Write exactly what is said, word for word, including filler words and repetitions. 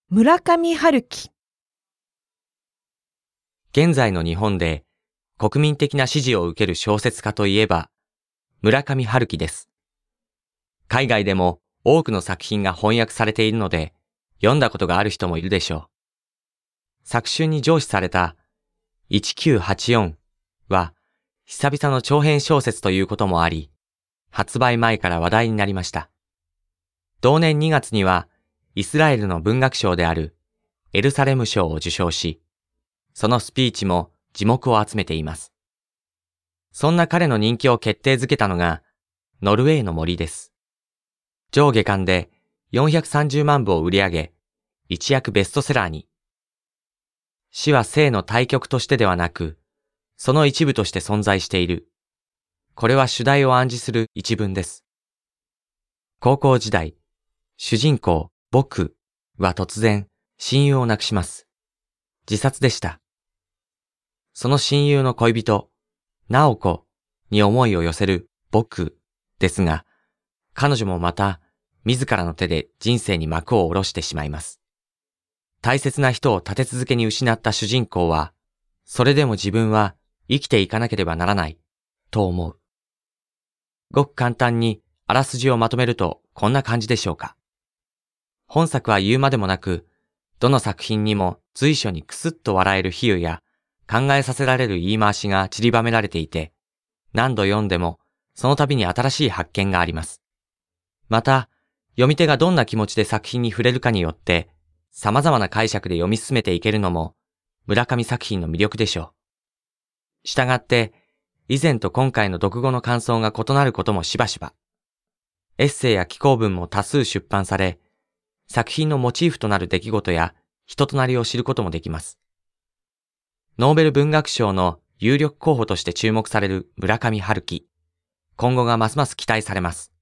村上春樹。 現在の日本で国民的な支持を受ける小説家といえば村上春樹です。海外でも多くの作品が翻訳されているので読んだことがある人もいるでしょう。昨春に上梓されたせんきゅうひゃくはちじゅうよんは久々の長編小説ということもあり、発売前から話題になりました。同年にがつにはイスラエルの文学賞であるエルサレム賞を受賞し、そのスピーチも耳目を集めています。そんな彼の人気を決定づけたのがノルウェーの森です。上下巻でよんひゃくさんじゅうまんぶを売り上げ、一躍ベストセラーに。死は生の対極としてではなく、その一部として存在している。これは主題を暗示する一文です。高校時代、主人公、僕は突然、親友を亡くします。自殺でした。その親友の恋人、直子に思いを寄せる僕ですが、彼女もまた自らの手で人生に幕を下ろしてしまいます。大切な人を立て続けに失った主人公は、それでも自分は生きていかなければならないと思う。ごく簡単にあらすじをまとめるとこんな感じでしょうか。本作は言うまでもなく、どの作品にも随所にクスッと笑える比喩や考えさせられる言い回しが散りばめられていて、何度読んでもその度に新しい発見があります。また、読み手がどんな気持ちで作品に触れるかによって、様々な解釈で読み進めていけるのも村上作品の魅力でしょう。したがって、以前と今回の読後の感想が異なることもしばしば。エッセイや紀行文も多数出版され、作品のモチーフとなる出来事や人となりを知ることもできます。ノーベル文学賞の有力候補として注目される村上春樹。今後がますます期待されます。